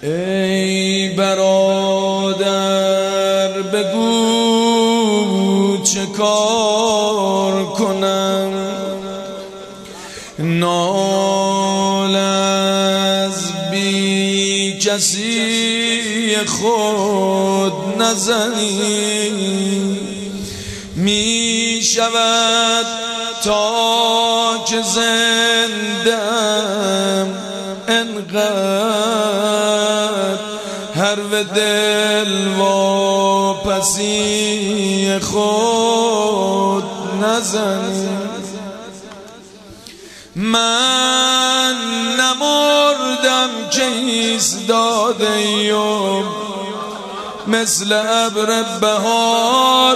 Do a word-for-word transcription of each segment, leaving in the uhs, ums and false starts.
ای برادر بگو چه کار کنم، نال از بی کسی خود نزنی، می شود تا که زندم انقدر هر و دل و پسی خود نزنی. من نمردم که ایستاده‌ام، مثل ابر بهار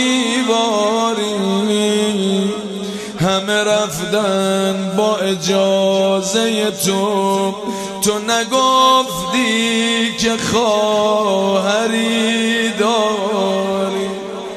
میباری، همه رفتن با اجازه تو، تو نگفتی که خواهری داری.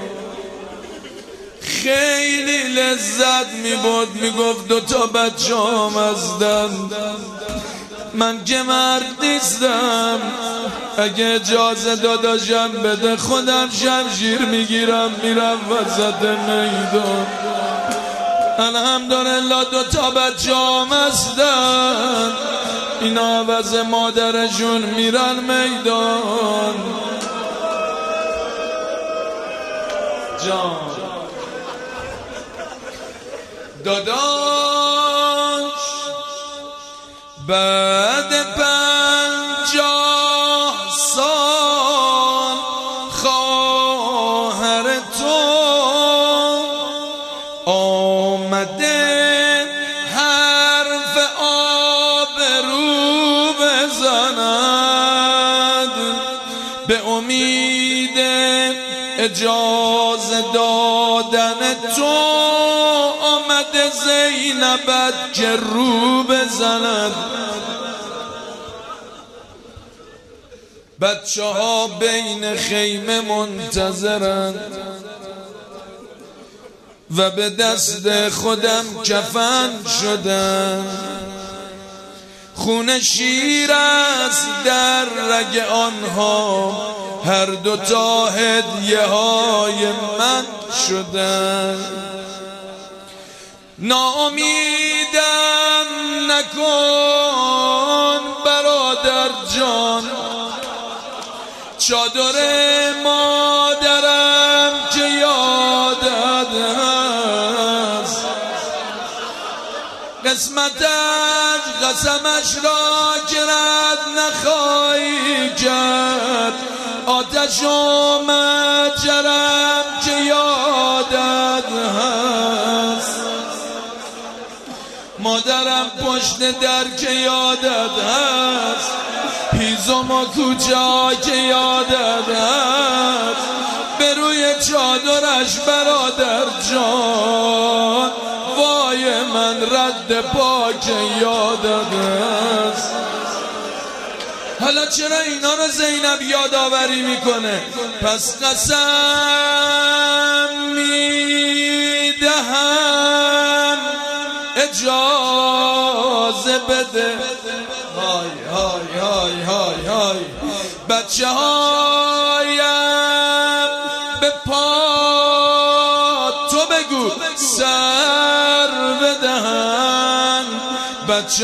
خیلی لذت میبرد، میگفت دو تا بچه‌ام هستن، من که مرد نیستم، اگه اجازه داداشم بده خودم شمشیر میگیرم میرم وسط میدان. الحمدلله دو تا بچه‌ام هستن، اینا عوض مادرشون میرن میدان. جان داداش بعد پنجاه سال خواهر تو آمده حرف آبرو بزند، به امید اجازه دادن تو آمده زینبت که رو بزند. بچه ها بین خیمه منتظرند و به دست خودم کفن شدن، خون شیر است در رگ آنها، هر دو تا هدیه های من شدن. ناامیدم نکن برادر جان، چادر مادرم که یادت هست، قسمتش قسمش را کرد نخواهی کرد، آتش و مجرم که یادت هست، مادرم پشت در که یادت هست، هیزم و کوچه ها که یادت هست، به روی چادرش برادر جان وای من رد پا که یادت هست. حالا چرا اینا رو زینب یادآوری میکنه؟ پس قسم میدهم اجازه بده، های های های های های بچه هایم به پا تو بگو سر بدهن، بچه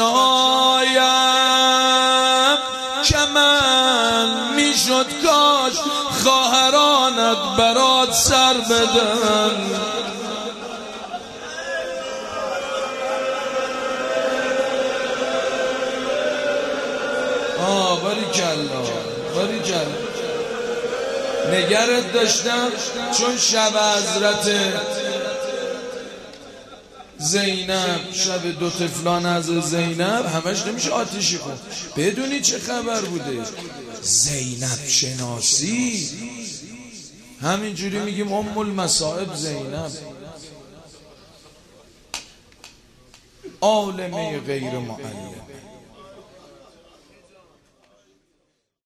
هایم چمن میشد کاش خواهرانت برات سر بدن. آه باریکلا باریکلا، نگرت داشتم چون شب حضرت زینب، شب دو طفلان از زینب، همش نمیشه آتیشی خون. بدونی چه خبر بوده؟ زینب شناسی، همینجوری میگیم ام المصائب زینب، عالمه غیر معین.